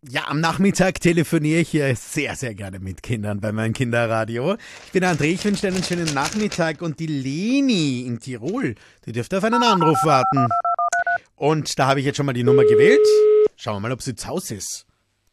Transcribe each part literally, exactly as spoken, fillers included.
Ja, am Nachmittag telefoniere ich hier sehr, sehr gerne mit Kindern bei meinem Kinderradio. Ich bin André, ich wünsche dir einen schönen Nachmittag und die Leni in Tirol, die dürfte auf einen Anruf warten. Und da habe ich jetzt schon mal die Nummer gewählt. Schauen wir mal, ob sie zu Hause ist.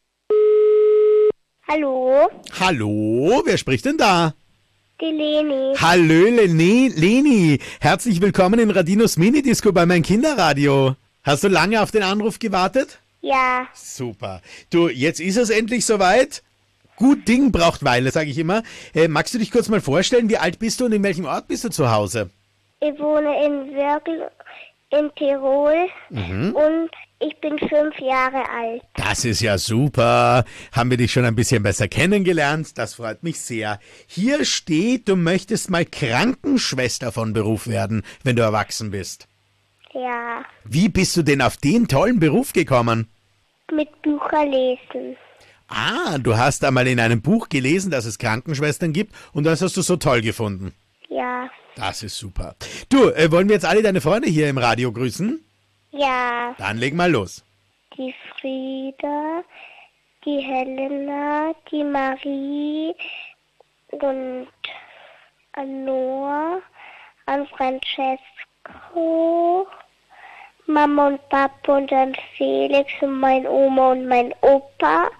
Hallo, Hallo, wer spricht denn da? die Leni. Hallo, Leni, Leni. Herzlich willkommen in Radinos Minidisco bei meinem Kinderradio. Hast du lange auf den Anruf gewartet? Ja, Super. Du, jetzt ist es endlich soweit. Gut Ding braucht Weile, sage ich immer. Äh, magst du dich kurz mal vorstellen, wie alt bist du und in welchem Ort bist du zu Hause? ich wohne in Würgl in Tirol und ich bin fünf Jahre alt. Das ist ja super. Haben wir dich schon ein bisschen besser kennengelernt. Das freut mich sehr. Hier steht, du möchtest mal Krankenschwester von Beruf werden, wenn du erwachsen bist. Ja, Wie bist du denn auf den tollen Beruf gekommen? mit Bücher lesen. Ah, du hast einmal in einem Buch gelesen, dass es Krankenschwestern gibt und das hast du so toll gefunden. Ja, Das ist super. Du, äh, wollen wir jetzt alle deine Freunde hier im Radio grüßen? ja, Dann leg mal los. die Frieda, die Helena, die Marie und an Noah, an Francesco, Mama und Papa und an Felix und mein Oma und mein Opa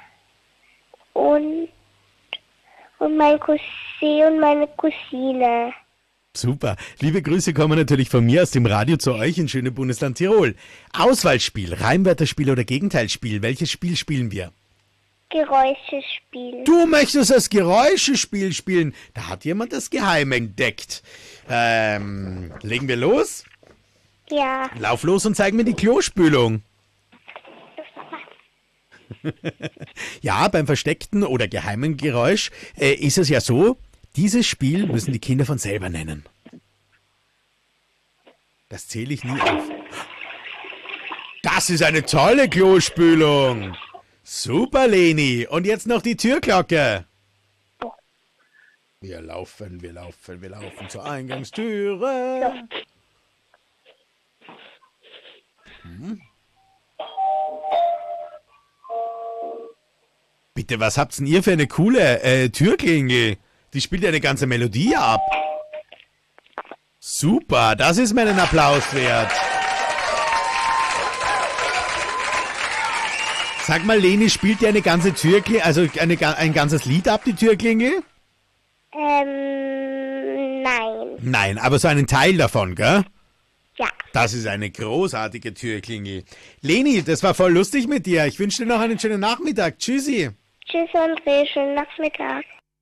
und, und mein Cousin und meine Cousine. Super. Liebe Grüße kommen natürlich von mir aus dem Radio zu euch in schöne Bundesland Tirol. Auswahlspiel, Reimwörterspiel oder Gegenteilsspiel. Welches Spiel spielen wir? Geräuschespiel. Du möchtest das Geräuschespiel spielen. Da hat jemand das Geheim entdeckt. Ähm, legen wir los? Ja, Lauf los und zeig mir die Klospülung. Ja, beim versteckten oder geheimen Geräusch äh, ist es ja so, dieses Spiel müssen die Kinder von selber nennen. Das zähle ich nie auf. Das ist eine tolle Klospülung. Super, Leni. Und jetzt noch die Türglocke. Wir laufen, wir laufen, wir laufen zur Eingangstüre. Hm. Bitte, was habt's denn ihr für eine coole äh, Türklingel? Die spielt ja eine ganze Melodie ab. Super, das ist mir einen Applaus wert. Sag mal, Leni, spielt die eine ganze Türklingel, also eine, ein ganzes Lied ab, die Türklingel? ähm, nein. Nein, aber so einen Teil davon, gell? Ja, Das ist eine großartige Türklingel. Leni, das war voll lustig mit dir. Ich wünsche dir noch einen schönen Nachmittag. Tschüssi. tschüss André, schönen Nachmittag.